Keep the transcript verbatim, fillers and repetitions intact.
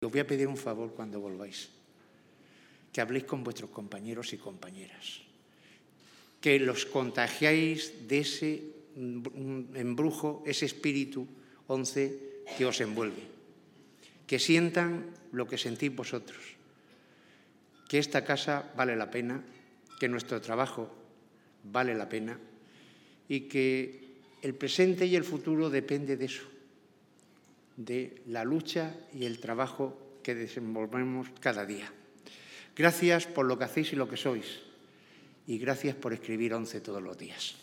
Os voy a pedir un favor cuando volváis, que habléis con vuestros compañeros y compañeras, que los contagiáis de ese embrujo, ese espíritu once que os envuelve, que sientan lo que sentís vosotros, que esta casa vale la pena, que nuestro trabajo vale la pena y que el presente y el futuro depende de eso, de la lucha y el trabajo que desenvolvemos cada día. Gracias por lo que hacéis y lo que sois, y gracias por escribir once todos los días.